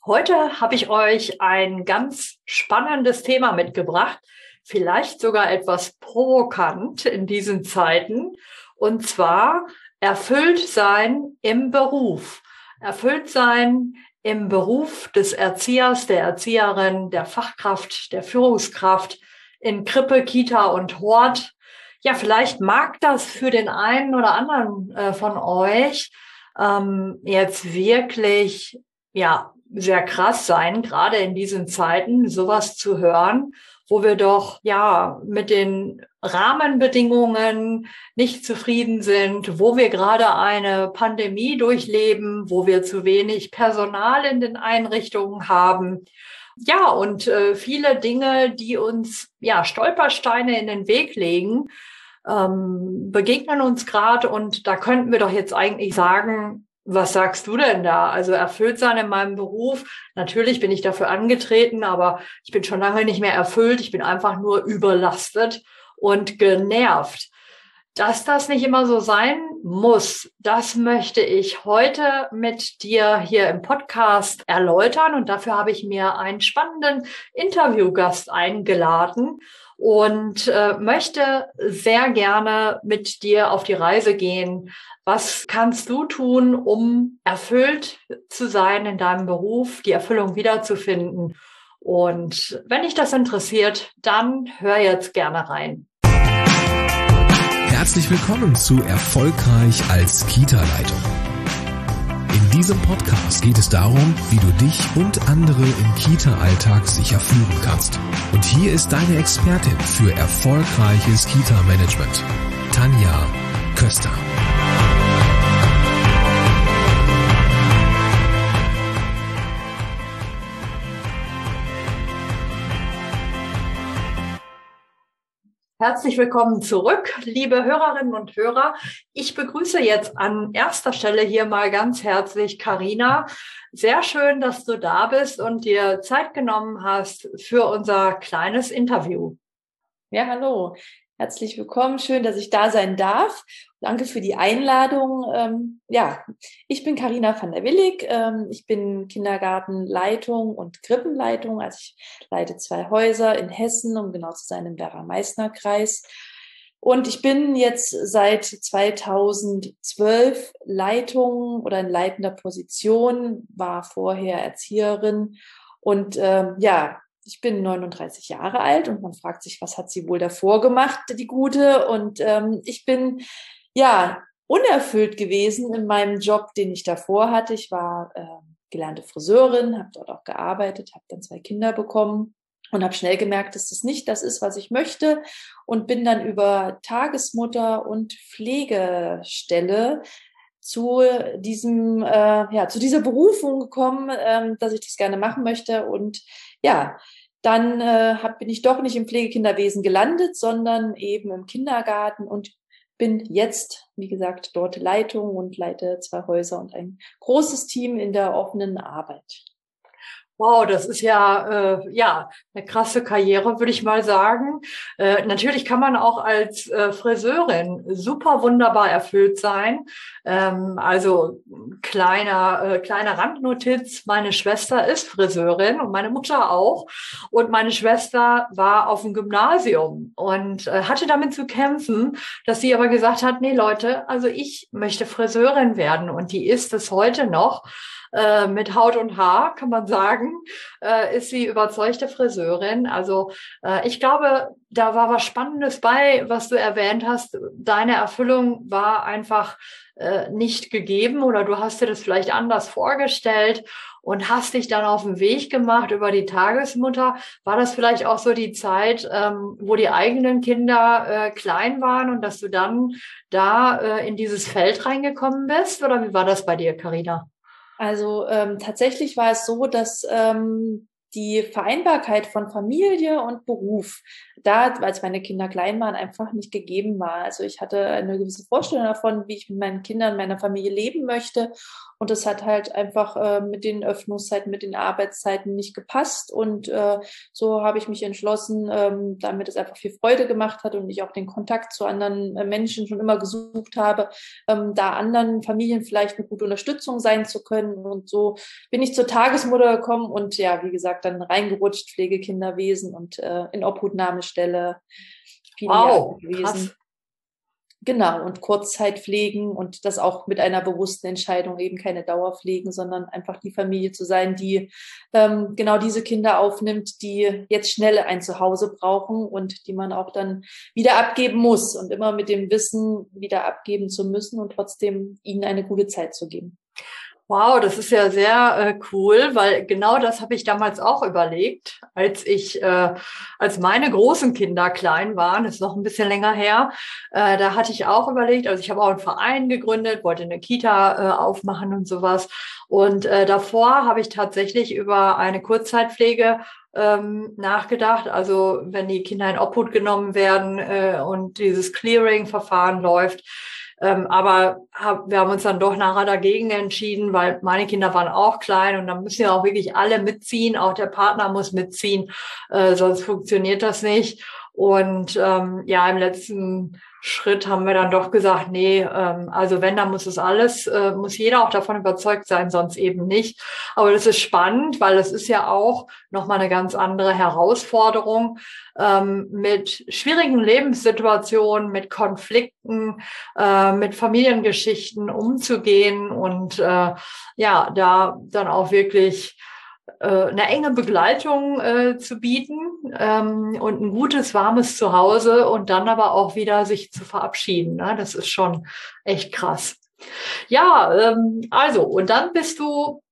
Heute habe ich euch ein ganz spannendes Thema mitgebracht, vielleicht sogar etwas provokant in diesen Zeiten, und zwar erfüllt sein im Beruf. Erfüllt sein im Beruf des Erziehers, der Erzieherin, der Fachkraft, der Führungskraft in Krippe, Kita und Hort. Ja, vielleicht mag das für den einen oder anderen von euch jetzt wirklich, ja, sehr krass sein, gerade in diesen Zeiten, sowas zu hören, wo wir doch, ja, mit den Rahmenbedingungen nicht zufrieden sind, wo wir gerade eine Pandemie durchleben, wo wir zu wenig Personal in den Einrichtungen haben. Ja, und viele Dinge, die uns, ja, Stolpersteine in den Weg legen, begegnen uns gerade, und da könnten wir doch jetzt eigentlich sagen, was sagst du denn da? Also erfüllt sein in meinem Beruf. Natürlich bin ich dafür angetreten, aber ich bin schon lange nicht mehr erfüllt. Ich bin einfach nur überlastet und genervt. Dass das nicht immer so sein muss, das möchte ich heute mit dir hier im Podcast erläutern. Und dafür habe ich mir einen spannenden Interviewgast eingeladen und möchte sehr gerne mit dir auf die Reise gehen. Was kannst du tun, um erfüllt zu sein in deinem Beruf, die Erfüllung wiederzufinden? Und wenn dich das interessiert, dann hör jetzt gerne rein. Herzlich willkommen zu Erfolgreich als Kita-Leitung. In diesem Podcast geht es darum, wie du dich und andere im Kita-Alltag sicher führen kannst. Und hier ist deine Expertin für erfolgreiches Kita-Management, Tanja Köster. Herzlich willkommen zurück, liebe Hörerinnen und Hörer. Ich begrüße jetzt an erster Stelle hier mal ganz herzlich Carina. Sehr schön, dass du da bist und dir Zeit genommen hast für unser kleines Interview. Ja, hallo. Herzlich willkommen. Schön, dass ich da sein darf. Danke für die Einladung. Ich bin Carina van der Willig. Ich bin Kindergartenleitung und Krippenleitung. Also ich leite 2 Häuser in Hessen, um genau zu sein, im Werra-Meißner-Kreis. Und ich bin jetzt seit 2012 Leitung oder in leitender Position, war vorher Erzieherin und ich bin 39 Jahre alt und man fragt sich, was hat sie wohl davor gemacht, die Gute? Und ich bin unerfüllt gewesen in meinem Job, den ich davor hatte. Ich war gelernte Friseurin, habe dort auch gearbeitet, habe dann 2 Kinder bekommen und habe schnell gemerkt, dass das nicht das ist, was ich möchte, und bin dann über Tagesmutter und Pflegestelle zu dieser Berufung gekommen, dass ich das gerne machen möchte. Und ja, dann bin ich doch nicht im Pflegekinderwesen gelandet, sondern eben im Kindergarten und bin jetzt, wie gesagt, dort Leitung und leite 2 Häuser und ein großes Team in der offenen Arbeit. Wow, das ist ja eine krasse Karriere, würde ich mal sagen. Natürlich kann man auch als Friseurin super wunderbar erfüllt sein. Also kleine Randnotiz: Meine Schwester ist Friseurin und meine Mutter auch. Und meine Schwester war auf dem Gymnasium und hatte damit zu kämpfen, dass sie aber gesagt hat: Nee, Leute, also ich möchte Friseurin werden, und die ist es heute noch. Mit Haut und Haar, kann man sagen, ist sie überzeugte Friseurin. Also ich glaube, da war was Spannendes bei, was du erwähnt hast. Deine Erfüllung war einfach nicht gegeben, oder du hast dir das vielleicht anders vorgestellt und hast dich dann auf den Weg gemacht über die Tagesmutter. War das vielleicht auch so die Zeit, wo die eigenen Kinder klein waren und dass du dann da in dieses Feld reingekommen bist? Oder wie war das bei dir, Carina? Also tatsächlich war es so, dass die Vereinbarkeit von Familie und Beruf da, als meine Kinder klein waren, einfach nicht gegeben war. Also ich hatte eine gewisse Vorstellung davon, wie ich mit meinen Kindern, meiner Familie leben möchte, Und das hat halt einfach mit den Öffnungszeiten, mit den Arbeitszeiten nicht gepasst. Und so habe ich mich entschlossen, damit es einfach viel Freude gemacht hat und ich auch den Kontakt zu anderen Menschen schon immer gesucht habe, da anderen Familien vielleicht eine gute Unterstützung sein zu können. Und so bin ich zur Tagesmutter gekommen und ja, wie gesagt, dann reingerutscht, Pflegekinderwesen und in Obhutnahmestelle viele Jahre gewesen. Krass. Genau, und Kurzzeitpflegen und das auch mit einer bewussten Entscheidung, eben keine Dauerpflegen, sondern einfach die Familie zu sein, die genau diese Kinder aufnimmt, die jetzt schnell ein Zuhause brauchen und die man auch dann wieder abgeben muss und immer mit dem Wissen, wieder abgeben zu müssen und trotzdem ihnen eine gute Zeit zu geben. Wow, das ist ja sehr cool, weil genau das habe ich damals auch überlegt, als meine großen Kinder klein waren, ist noch ein bisschen länger her, da hatte ich auch überlegt, also ich habe auch einen Verein gegründet, wollte eine Kita aufmachen und sowas und davor habe ich tatsächlich über eine Kurzzeitpflege nachgedacht, also wenn die Kinder in Obhut genommen werden und dieses Clearing-Verfahren läuft. Aber wir haben uns dann doch nachher dagegen entschieden, weil meine Kinder waren auch klein und dann müssen ja auch wirklich alle mitziehen, auch der Partner muss mitziehen, sonst funktioniert das nicht. Und ja, im letzten Schritt haben wir dann doch gesagt, nee, also wenn, dann muss jeder auch davon überzeugt sein, sonst eben nicht. Aber das ist spannend, weil es ist ja auch nochmal eine ganz andere Herausforderung, mit schwierigen Lebenssituationen, mit Konflikten, mit Familiengeschichten umzugehen und ja, da dann auch wirklich eine enge Begleitung zu bieten und ein gutes, warmes Zuhause und dann aber auch wieder sich zu verabschieden. Ne? Das ist schon echt krass. Ja, also und dann bist du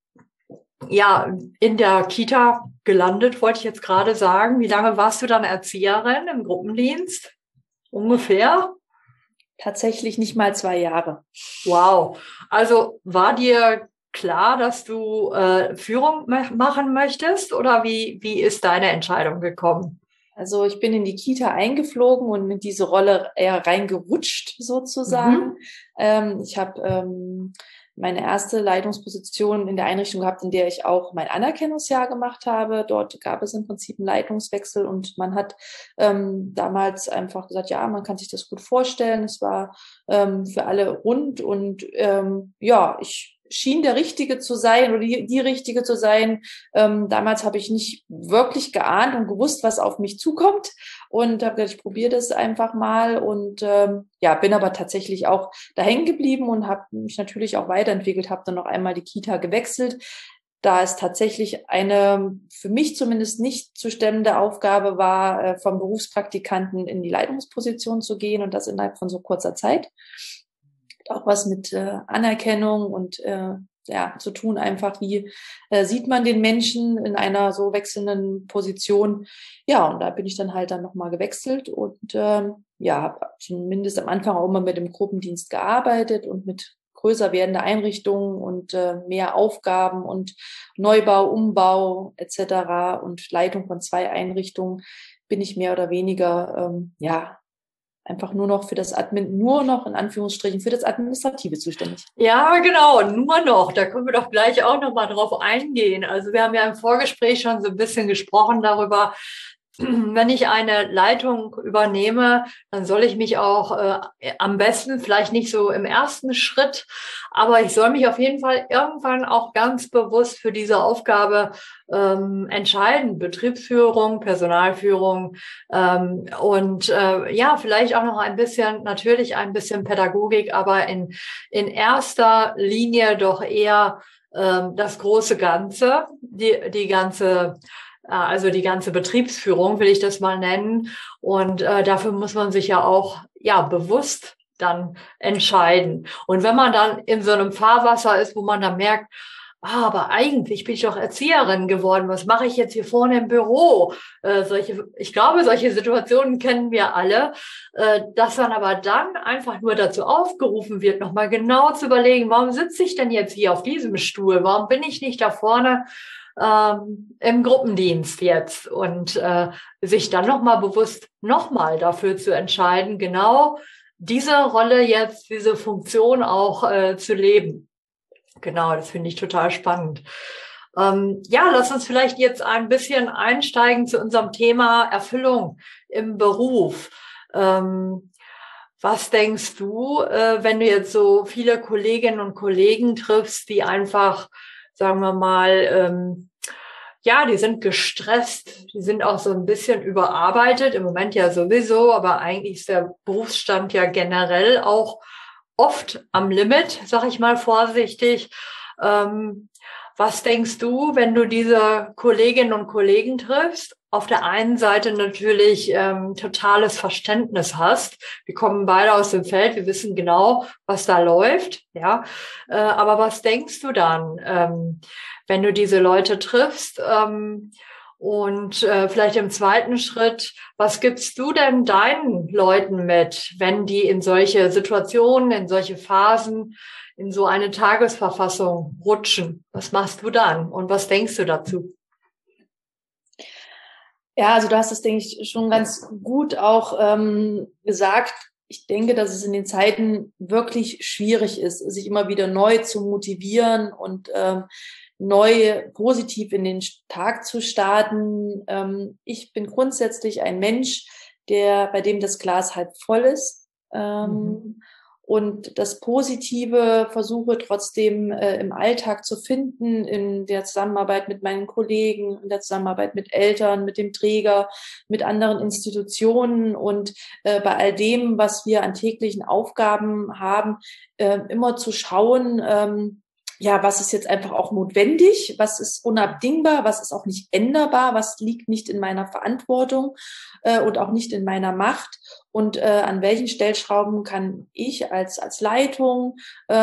ja in der Kita gelandet, wollte ich jetzt gerade sagen. Wie lange warst du dann Erzieherin im Gruppendienst? Ungefähr? Tatsächlich nicht mal 2 Jahre. Wow. Also war dir klar, dass du Führung machen möchtest oder wie ist deine Entscheidung gekommen? Also ich bin in die Kita eingeflogen und in diese Rolle eher reingerutscht sozusagen. Ich habe meine erste Leitungsposition in der Einrichtung gehabt, in der ich auch mein Anerkennungsjahr gemacht habe. Dort gab es im Prinzip einen Leitungswechsel und man hat damals einfach gesagt, ja, man kann sich das gut vorstellen. Es war für alle rund und ja, ich schien der Richtige zu sein oder die Richtige zu sein. Damals habe ich nicht wirklich geahnt und gewusst, was auf mich zukommt und habe gesagt, ich probiere das einfach mal und ja, bin aber tatsächlich auch da hängen geblieben und habe mich natürlich auch weiterentwickelt, habe dann noch einmal die Kita gewechselt, da es tatsächlich eine für mich zumindest nicht zu stemmende Aufgabe war, vom Berufspraktikanten in die Leitungsposition zu gehen und das innerhalb von so kurzer Zeit. Auch was mit Anerkennung und ja zu tun, einfach wie sieht man den Menschen in einer so wechselnden Position. Ja, und da bin ich dann halt nochmal gewechselt und ja, habe zumindest am Anfang auch immer mit dem Gruppendienst gearbeitet und mit größer werdende Einrichtungen und mehr Aufgaben und Neubau, Umbau etc. und Leitung von 2 Einrichtungen bin ich mehr oder weniger ja einfach nur noch in Anführungsstrichen für das Administrative zuständig. Ja, genau, nur noch. Da können wir doch gleich auch noch mal drauf eingehen. Also wir haben ja im Vorgespräch schon so ein bisschen gesprochen darüber, wenn ich eine Leitung übernehme, dann soll ich mich auch am besten, vielleicht nicht so im ersten Schritt, aber ich soll mich auf jeden Fall irgendwann auch ganz bewusst für diese Aufgabe entscheiden. Betriebsführung, Personalführung und ja, vielleicht auch noch natürlich ein bisschen Pädagogik, aber in erster Linie doch eher das große Ganze, die ganze Betriebsführung, will ich das mal nennen. Und dafür muss man sich ja auch bewusst dann entscheiden. Und wenn man dann in so einem Fahrwasser ist, wo man dann merkt, aber eigentlich bin ich doch Erzieherin geworden, was mache ich jetzt hier vorne im Büro? Ich glaube, solche Situationen kennen wir alle, dass man aber dann einfach nur dazu aufgerufen wird, nochmal genau zu überlegen, warum sitze ich denn jetzt hier auf diesem Stuhl? Warum bin ich nicht da vorne im Gruppendienst jetzt und sich dann nochmal bewusst dafür zu entscheiden, genau diese Rolle jetzt, diese Funktion auch zu leben. Genau, das finde ich total spannend. Ja, lass uns vielleicht jetzt ein bisschen einsteigen zu unserem Thema Erfüllung im Beruf. Was denkst du, wenn du jetzt so viele Kolleginnen und Kollegen triffst, die einfach, sagen wir mal, ja, die sind gestresst, die sind auch so ein bisschen überarbeitet, im Moment ja sowieso, aber eigentlich ist der Berufsstand ja generell auch oft am Limit, sag ich mal vorsichtig. Was denkst du, wenn du diese Kolleginnen und Kollegen triffst? Auf der einen Seite natürlich totales Verständnis hast. Wir kommen beide aus dem Feld, wir wissen genau, was da läuft. Ja, aber was denkst du dann, wenn du diese Leute triffst? Und vielleicht im zweiten Schritt, was gibst du denn deinen Leuten mit, wenn die in solche Situationen, in solche Phasen, in so eine Tagesverfassung rutschen? Was machst du dann und was denkst du dazu? Ja, also du hast es, denke ich, schon ganz gut auch gesagt. Ich denke, dass es in den Zeiten wirklich schwierig ist, sich immer wieder neu zu motivieren und neu positiv in den Tag zu starten. Ich bin grundsätzlich ein Mensch, bei dem das Glas halb voll ist. Und das Positive versuche trotzdem im Alltag zu finden, in der Zusammenarbeit mit meinen Kollegen, in der Zusammenarbeit mit Eltern, mit dem Träger, mit anderen Institutionen und bei all dem, was wir an täglichen Aufgaben haben, immer zu schauen, ja, was ist jetzt einfach auch notwendig, was ist unabdingbar, was ist auch nicht änderbar, was liegt nicht in meiner Verantwortung und auch nicht in meiner Macht und an welchen Stellschrauben kann ich als Leitung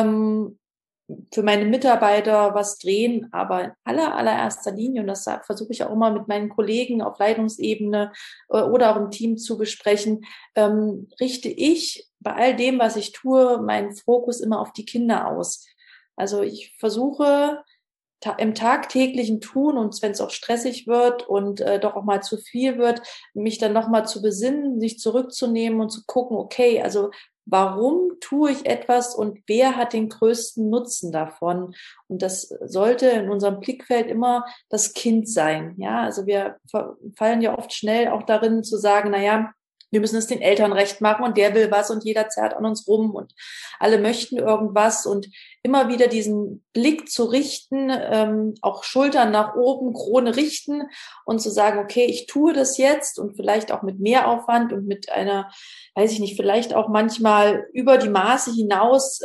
für meine Mitarbeiter was drehen, aber in allererster Linie, und das versuche ich auch immer mit meinen Kollegen auf Leitungsebene oder auch im Team zu besprechen, richte ich bei all dem, was ich tue, meinen Fokus immer auf die Kinder aus. Also ich versuche im tagtäglichen Tun und wenn es auch stressig wird und doch auch mal zu viel wird, mich dann nochmal zu besinnen, sich zurückzunehmen und zu gucken, okay, also warum tue ich etwas und wer hat den größten Nutzen davon? Und das sollte in unserem Blickfeld immer das Kind sein. Ja, also wir fallen ja oft schnell auch darin zu sagen, naja, wir müssen es den Eltern recht machen und der will was und jeder zerrt an uns rum und alle möchten irgendwas und immer wieder diesen Blick zu richten, auch Schultern nach oben, Krone richten und zu sagen, okay, ich tue das jetzt und vielleicht auch mit Mehraufwand und mit einer, weiß ich nicht, vielleicht auch manchmal über die Maße hinaus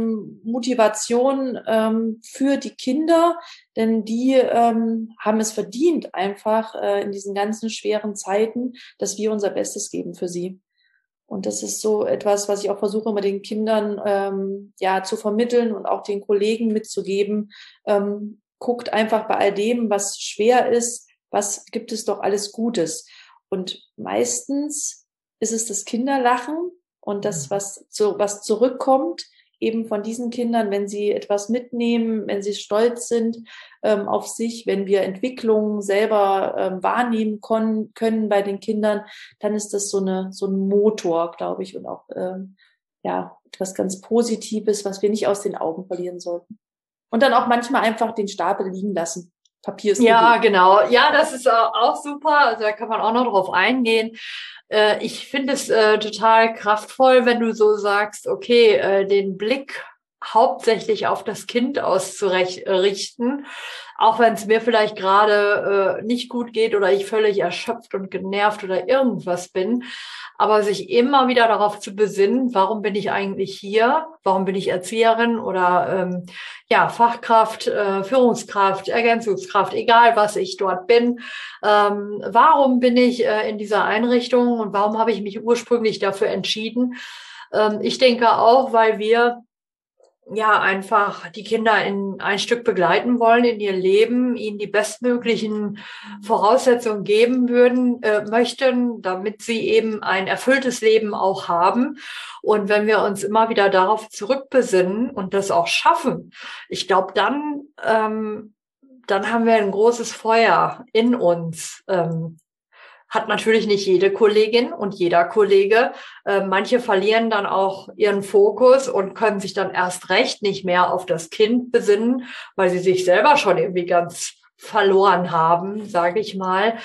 Motivation für die Kinder, denn die haben es verdient, einfach in diesen ganzen schweren Zeiten, dass wir unser Bestes geben für sie. Und das ist so etwas, was ich auch versuche, immer den Kindern ja zu vermitteln und auch den Kollegen mitzugeben. Guckt einfach bei all dem, was schwer ist, was gibt es doch alles Gutes. Und meistens ist es das Kinderlachen und das, was zurückkommt, eben von diesen Kindern, wenn sie etwas mitnehmen, wenn sie stolz sind auf sich, wenn wir Entwicklungen selber wahrnehmen können bei den Kindern, dann ist das so ein Motor, glaube ich, und auch ja etwas ganz Positives, was wir nicht aus den Augen verlieren sollten. Und dann auch manchmal einfach den Stapel liegen lassen. Papier ist ja, genau. Ja, das ist auch super. Also da kann man auch noch drauf eingehen. Ich finde es total kraftvoll, wenn du so sagst, okay, den Blick hauptsächlich auf das Kind auszurichten, auch wenn es mir vielleicht gerade nicht gut geht oder ich völlig erschöpft und genervt oder irgendwas bin, aber sich immer wieder darauf zu besinnen, warum bin ich eigentlich hier, warum bin ich Erzieherin oder ja Fachkraft, Führungskraft, Ergänzungskraft, egal was ich dort bin, warum bin ich in dieser Einrichtung und warum habe ich mich ursprünglich dafür entschieden? Ich denke auch, weil wir ja einfach die Kinder in ein Stück begleiten wollen in ihr Leben, ihnen die bestmöglichen Voraussetzungen geben möchten, damit sie eben ein erfülltes Leben auch haben. Und wenn wir uns immer wieder darauf zurückbesinnen und das auch schaffen, ich glaube, dann haben wir ein großes Feuer in uns. hat natürlich nicht jede Kollegin und jeder Kollege. Manche verlieren dann auch ihren Fokus und können sich dann erst recht nicht mehr auf das Kind besinnen, weil sie sich selber schon irgendwie ganz verloren haben, sage ich mal.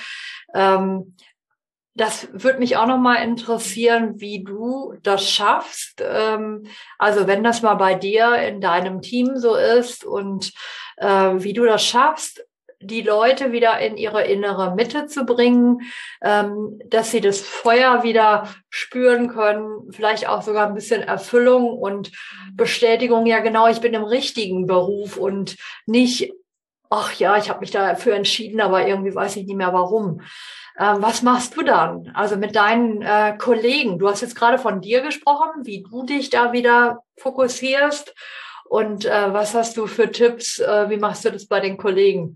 Das würde mich auch noch mal interessieren, wie du das schaffst. Also wenn das mal bei dir in deinem Team so ist und wie du das schaffst, die Leute wieder in ihre innere Mitte zu bringen, dass sie das Feuer wieder spüren können, vielleicht auch sogar ein bisschen Erfüllung und Bestätigung, ja genau, ich bin im richtigen Beruf und nicht, ach ja, ich habe mich dafür entschieden, aber irgendwie weiß ich nicht mehr warum. Was machst du dann? Also mit deinen Kollegen. Du hast jetzt gerade von dir gesprochen, wie du dich da wieder fokussierst. Und was hast du für Tipps? Wie machst du das bei den Kollegen?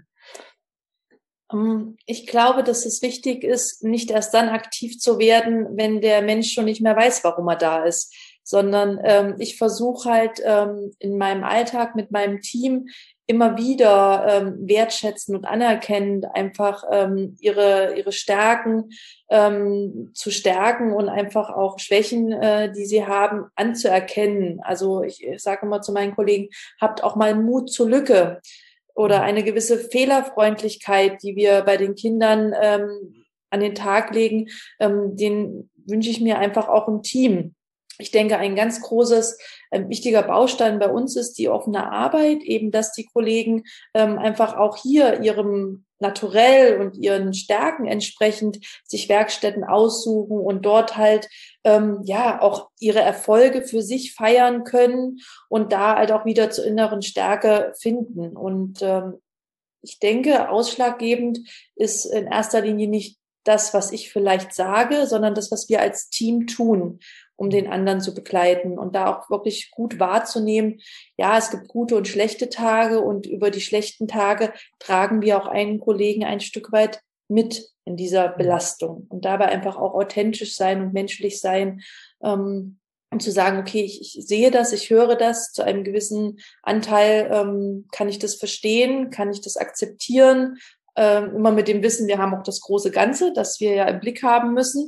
Ich glaube, dass es wichtig ist, nicht erst dann aktiv zu werden, wenn der Mensch schon nicht mehr weiß, warum er da ist, sondern ich versuche halt in meinem Alltag mit meinem Team immer wieder wertschätzend und anerkennend einfach ihre Stärken zu stärken und einfach auch Schwächen, die sie haben, anzuerkennen. Also ich sage immer zu meinen Kollegen, habt auch mal Mut zur Lücke oder eine gewisse Fehlerfreundlichkeit, die wir bei den Kindern an den Tag legen, den wünsche ich mir einfach auch im Team. Ich denke, ein ganz großes, wichtiger Baustein bei uns ist die offene Arbeit, eben dass die Kollegen einfach auch hier ihrem Naturell und ihren Stärken entsprechend sich Werkstätten aussuchen und dort halt auch ihre Erfolge für sich feiern können und da halt auch wieder zur inneren Stärke finden. Und ich denke, ausschlaggebend ist in erster Linie nicht das, was ich vielleicht sage, sondern das, was wir als Team tun, um den anderen zu begleiten und da auch wirklich gut wahrzunehmen, ja, es gibt gute und schlechte Tage und über die schlechten Tage tragen wir auch einen Kollegen ein Stück weit mit in dieser Belastung und dabei einfach auch authentisch sein und menschlich sein, um zu sagen, okay, ich sehe das, ich höre das, zu einem gewissen Anteil kann ich das verstehen, kann ich das akzeptieren, immer mit dem Wissen, wir haben auch das große Ganze, das wir ja im Blick haben müssen.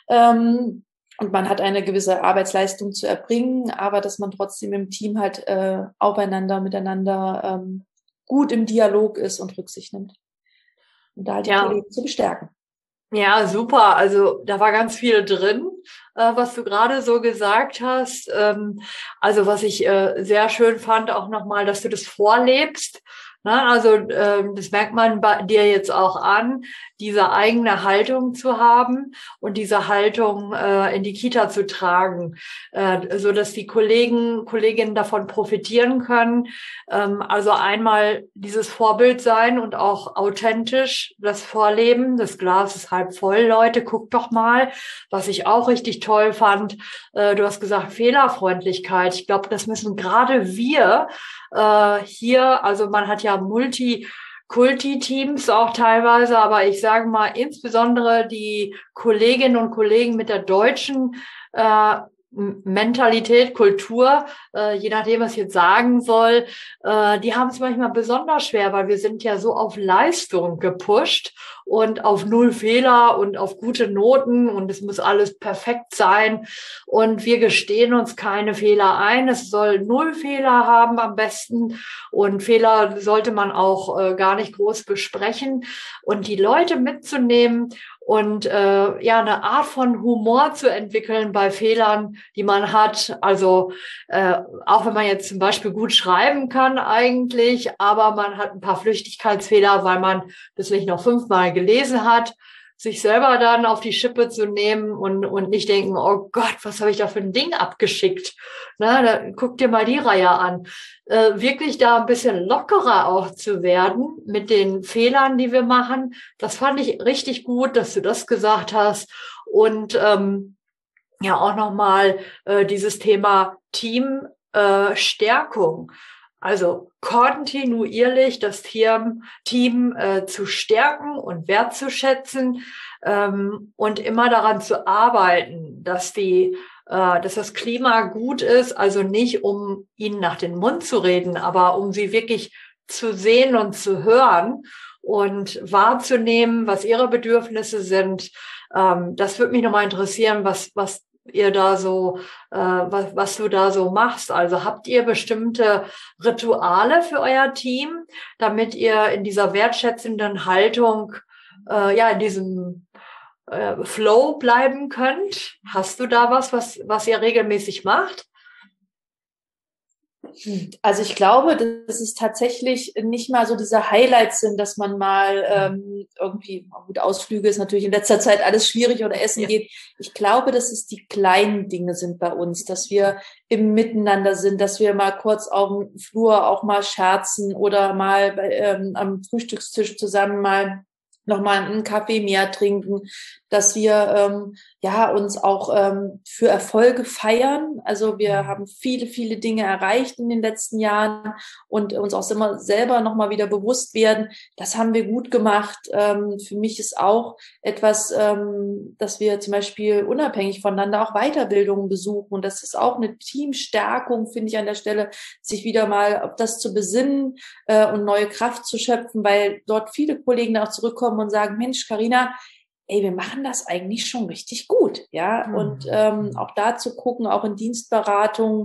Und man hat eine gewisse Arbeitsleistung zu erbringen, aber dass man trotzdem im Team halt aufeinander, miteinander gut im Dialog ist und Rücksicht nimmt. Und da halt die Kollegen zu bestärken. Ja, super. Also da war ganz viel drin, was du gerade so gesagt hast. Also was ich sehr schön fand, auch nochmal, dass du das vorlebst. Ne? Also das merkt man bei dir jetzt auch an, diese eigene Haltung zu haben und diese Haltung in die Kita zu tragen, so dass die Kolleginnen davon profitieren können. Also einmal dieses Vorbild sein und auch authentisch das Vorleben. Das Glas ist halb voll, Leute, guckt doch mal. Was ich auch richtig toll fand, du hast gesagt Fehlerfreundlichkeit. Ich glaube, das müssen gerade wir hier, also man hat ja Multikulti-Teams auch teilweise, aber ich sage mal insbesondere die Kolleginnen und Kollegen mit der deutschen Mentalität, Kultur, je nachdem, was ich jetzt sagen soll, die haben es manchmal besonders schwer, weil wir sind ja so auf Leistung gepusht und auf null Fehler und auf gute Noten und es muss alles perfekt sein und wir gestehen uns keine Fehler ein. Es soll null Fehler haben am besten und Fehler sollte man auch gar nicht groß besprechen und die Leute mitzunehmen und eine Art von Humor zu entwickeln bei Fehlern, die man hat. Also auch wenn man jetzt zum Beispiel gut schreiben kann eigentlich, aber man hat ein paar Flüchtigkeitsfehler, weil man das nicht noch 5-mal gelesen hat, sich selber dann auf die Schippe zu nehmen und nicht denken, oh Gott, was habe ich da für ein Ding abgeschickt? Na, da guck dir mal die Reihe an. Wirklich da ein bisschen lockerer auch zu werden mit den Fehlern, die wir machen. Das fand ich richtig gut, dass du das gesagt hast. Und auch nochmal dieses Thema Teamstärkung. Also kontinuierlich das Team zu stärken und wertzuschätzen und immer daran zu arbeiten, dass das Klima gut ist, also nicht um ihnen nach den Mund zu reden, aber um sie wirklich zu sehen und zu hören und wahrzunehmen, was ihre Bedürfnisse sind. Das würde mich nochmal interessieren, was ihr da so, was du da so machst. Also habt ihr bestimmte Rituale für euer Team, damit ihr in dieser wertschätzenden Haltung, in diesem Flow bleiben könnt? Hast du da was ihr regelmäßig macht? Also ich glaube, dass es tatsächlich nicht mal so diese Highlights sind, dass man mal irgendwie, gut, Ausflüge ist natürlich in letzter Zeit alles schwierig oder Essen geht. Ich glaube, dass es die kleinen Dinge sind bei uns, dass wir im Miteinander sind, dass wir mal kurz auf dem Flur auch mal scherzen oder mal am Frühstückstisch zusammen mal nochmal einen Kaffee mehr trinken, dass wir uns auch für Erfolge feiern. Also wir haben viele, viele Dinge erreicht in den letzten Jahren und uns auch immer selber nochmal wieder bewusst werden, das haben wir gut gemacht. Für mich ist auch etwas, dass wir zum Beispiel unabhängig voneinander auch Weiterbildungen besuchen. Und das ist auch eine Teamstärkung, finde ich an der Stelle, sich wieder mal auf das zu besinnen und neue Kraft zu schöpfen, weil dort viele Kollegen auch zurückkommen und sagen, Mensch, Carina, wir machen das eigentlich schon richtig gut, ja. Und auch da zu gucken, auch in Dienstberatungen,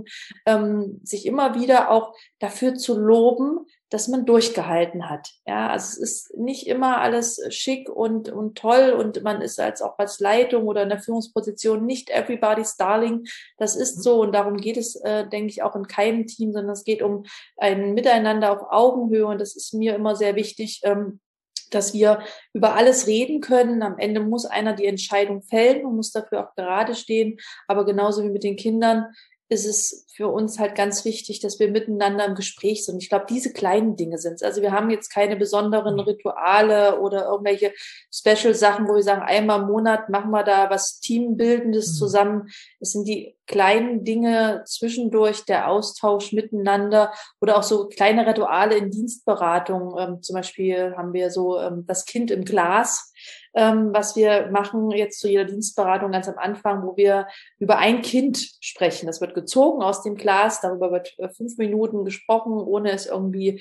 sich immer wieder auch dafür zu loben, dass man durchgehalten hat. Ja, also es ist nicht immer alles schick und toll und man ist auch als Leitung oder in der Führungsposition nicht everybody's darling. Das ist so und darum geht es, denke ich, auch in keinem Team, sondern es geht um ein Miteinander auf Augenhöhe und das ist mir immer sehr wichtig, dass wir über alles reden können. Am Ende muss einer die Entscheidung fällen und muss dafür auch gerade stehen. Aber genauso wie mit den Kindern ist es für uns halt ganz wichtig, dass wir miteinander im Gespräch sind. Ich glaube, diese kleinen Dinge sind es. Also wir haben jetzt keine besonderen Rituale oder irgendwelche Special-Sachen, wo wir sagen, einmal im Monat machen wir da was Teambildendes zusammen. Es sind die kleinen Dinge zwischendurch, der Austausch miteinander oder auch so kleine Rituale in Dienstberatung. Zum Beispiel haben wir so das Kind im Glas, was wir machen jetzt zu jeder Dienstberatung ganz am Anfang, wo wir über ein Kind sprechen. Das wird gezogen aus dem Glas, darüber wird 5 Minuten gesprochen, ohne es irgendwie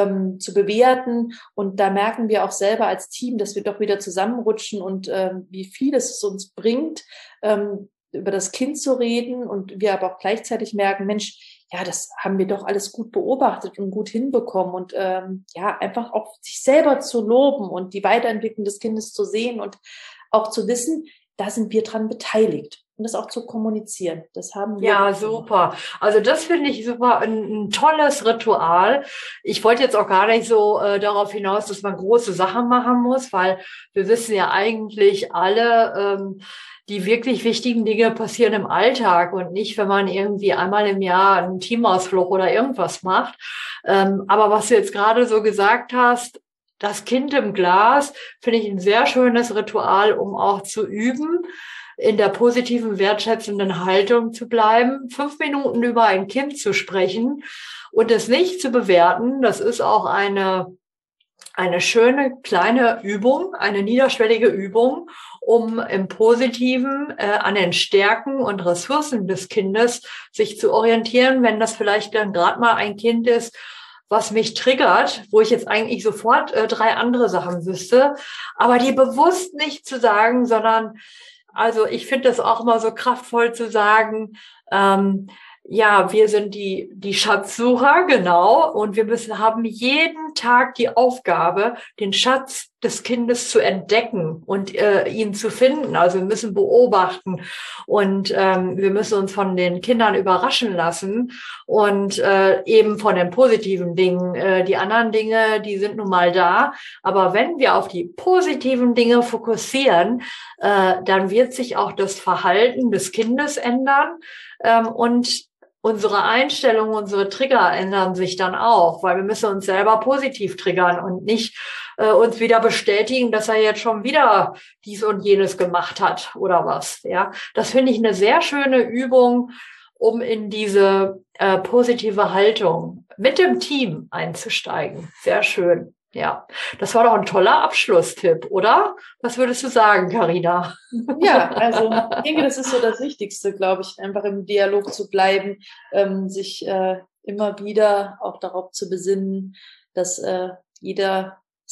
zu bewerten. Und da merken wir auch selber als Team, dass wir doch wieder zusammenrutschen und wie viel es uns bringt, über das Kind zu reden und wir aber auch gleichzeitig merken, Mensch, ja, das haben wir doch alles gut beobachtet und gut hinbekommen und einfach auch sich selber zu loben und die Weiterentwicklung des Kindes zu sehen und auch zu wissen, da sind wir dran beteiligt und das auch zu kommunizieren. Das haben wir. Ja, super. Also das finde ich super, ein tolles Ritual. Ich wollte jetzt auch gar nicht so darauf hinaus, dass man große Sachen machen muss, weil wir wissen ja eigentlich alle, die wirklich wichtigen Dinge passieren im Alltag und nicht, wenn man irgendwie einmal im Jahr einen Teamausflug oder irgendwas macht. Aber was du jetzt gerade so gesagt hast, das Kind im Glas, finde ich ein sehr schönes Ritual, um auch zu üben, in der positiven, wertschätzenden Haltung zu bleiben, 5 Minuten über ein Kind zu sprechen und es nicht zu bewerten. Das ist auch eine schöne kleine Übung, eine niederschwellige Übung, um im Positiven an den Stärken und Ressourcen des Kindes sich zu orientieren, wenn das vielleicht dann gerade mal ein Kind ist, was mich triggert, wo ich jetzt eigentlich sofort 3 andere Sachen wüsste, aber die bewusst nicht zu sagen, sondern also ich finde das auch immer so kraftvoll zu sagen, wir sind die Schatzsucher, genau, und wir haben jeden Tag die Aufgabe, den Schatz des Kindes zu entdecken und ihn zu finden. Also wir müssen beobachten und wir müssen uns von den Kindern überraschen lassen und eben von den positiven Dingen. Die anderen Dinge, die sind nun mal da. Aber wenn wir auf die positiven Dinge fokussieren, dann wird sich auch das Verhalten des Kindes ändern und unsere Einstellung, unsere Trigger ändern sich dann auch, weil wir müssen uns selber positiv triggern und nicht uns wieder bestätigen, dass er jetzt schon wieder dies und jenes gemacht hat oder was. Ja, das finde ich eine sehr schöne Übung, um in diese positive Haltung mit dem Team einzusteigen. Sehr schön. Ja, das war doch ein toller Abschlusstipp, oder? Was würdest du sagen, Carina? Ja, also ich denke, das ist so das Wichtigste, glaube ich, einfach im Dialog zu bleiben, sich immer wieder auch darauf zu besinnen, dass jeder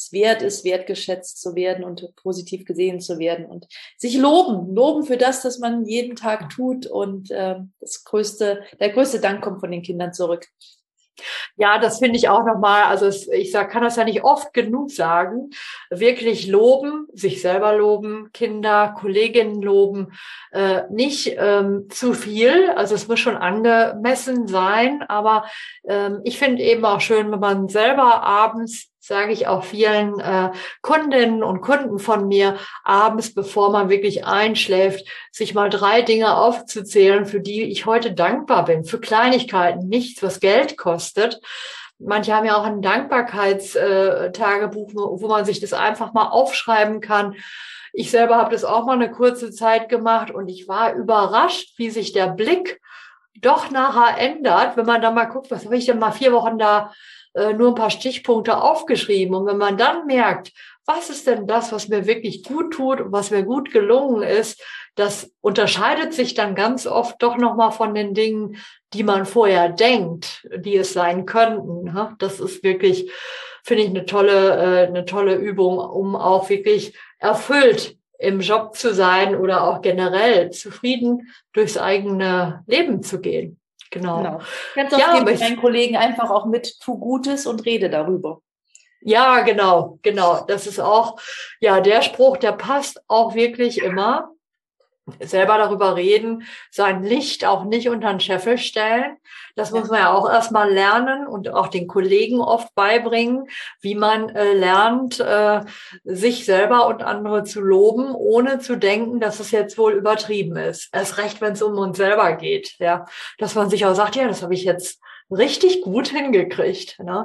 es wert ist, wertgeschätzt zu werden und positiv gesehen zu werden und sich loben für das, was man jeden Tag tut. Und der größte Dank kommt von den Kindern zurück. Ja, das finde ich auch nochmal, also kann das ja nicht oft genug sagen, wirklich loben, sich selber loben, Kinder, Kolleginnen loben, nicht zu viel, also es muss schon angemessen sein, aber ich finde eben auch schön, wenn man selber abends, sage ich auch vielen Kundinnen und Kunden von mir, abends, bevor man wirklich einschläft, sich mal 3 Dinge aufzuzählen, für die ich heute dankbar bin, für Kleinigkeiten, nichts, was Geld kostet. Manche haben ja auch ein Dankbarkeitstagebuch, wo man sich das einfach mal aufschreiben kann. Ich selber habe das auch mal eine kurze Zeit gemacht und ich war überrascht, wie sich der Blick doch nachher ändert, wenn man da mal guckt, was habe ich denn mal 4 Wochen da nur ein paar Stichpunkte aufgeschrieben. Und wenn man dann merkt, was ist denn das, was mir wirklich gut tut und was mir gut gelungen ist, das unterscheidet sich dann ganz oft doch nochmal von den Dingen, die man vorher denkt, die es sein könnten. Das ist wirklich, finde ich, eine tolle Übung, um auch wirklich erfüllt im Job zu sein oder auch generell zufrieden durchs eigene Leben zu gehen. Genau. Ganz oft gebe ich meinen Kollegen einfach auch mit, tu Gutes und rede darüber. Ja, genau. Das ist auch, der Spruch, der passt auch wirklich immer. Selber darüber reden, sein Licht auch nicht unter den Scheffel stellen. Das muss man ja auch erstmal lernen und auch den Kollegen oft beibringen, wie man lernt, sich selber und andere zu loben, ohne zu denken, dass es jetzt wohl übertrieben ist. Erst recht, wenn es um uns selber geht, ja, dass man sich auch sagt, ja, das habe ich jetzt richtig gut hingekriegt. Ne?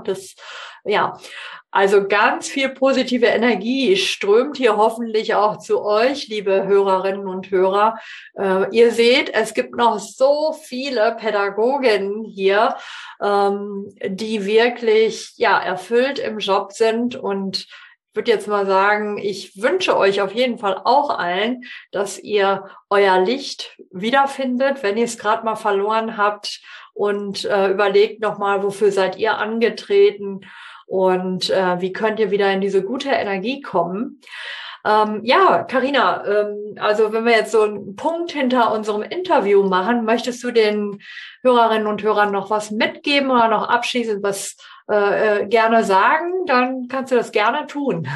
Also ganz viel positive Energie strömt hier hoffentlich auch zu euch, liebe Hörerinnen und Hörer. Ihr seht, es gibt noch so viele Pädagoginnen hier, die wirklich erfüllt im Job sind. Und ich würde jetzt mal sagen, ich wünsche euch auf jeden Fall auch allen, dass ihr euer Licht wiederfindet, wenn ihr es gerade mal verloren habt, und überlegt nochmal, wofür seid ihr angetreten und wie könnt ihr wieder in diese gute Energie kommen. Carina, also wenn wir jetzt so einen Punkt hinter unserem Interview machen, möchtest du den Hörerinnen und Hörern noch was mitgeben oder noch abschließend was gerne sagen? Dann kannst du das gerne tun.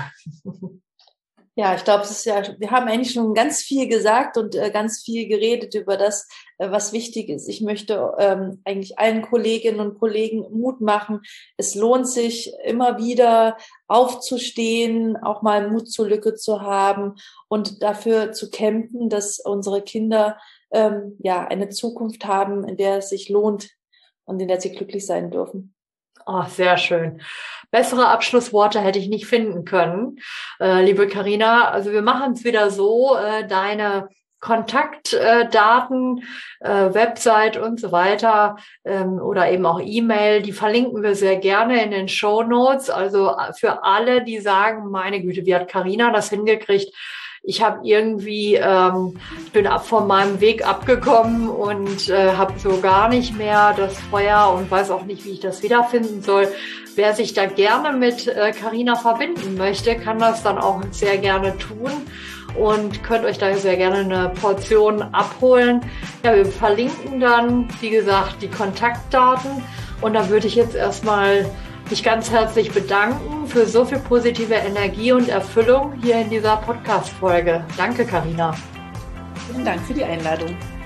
Ja, ich glaube, wir haben eigentlich schon ganz viel gesagt und ganz viel geredet über das, was wichtig ist. Ich möchte eigentlich allen Kolleginnen und Kollegen Mut machen. Es lohnt sich immer wieder aufzustehen, auch mal Mut zur Lücke zu haben und dafür zu kämpfen, dass unsere Kinder eine Zukunft haben, in der es sich lohnt und in der sie glücklich sein dürfen. Oh, sehr schön. Bessere Abschlussworte hätte ich nicht finden können, liebe Carina. Also wir machen es wieder so, deine Kontaktdaten, Website und so weiter oder eben auch E-Mail, die verlinken wir sehr gerne in den Shownotes. Also für alle, die sagen, meine Güte, wie hat Carina das hingekriegt? Ich habe irgendwie, ich bin von meinem Weg abgekommen und habe so gar nicht mehr das Feuer und weiß auch nicht, wie ich das wiederfinden soll. Wer sich da gerne mit Carina verbinden möchte, kann das dann auch sehr gerne tun und könnt euch da sehr gerne eine Portion abholen. Ja, wir verlinken dann, wie gesagt, die Kontaktdaten und da würde ich jetzt erstmal mich ganz herzlich bedanken für so viel positive Energie und Erfüllung hier in dieser Podcast-Folge. Danke, Carina. Vielen Dank für die Einladung.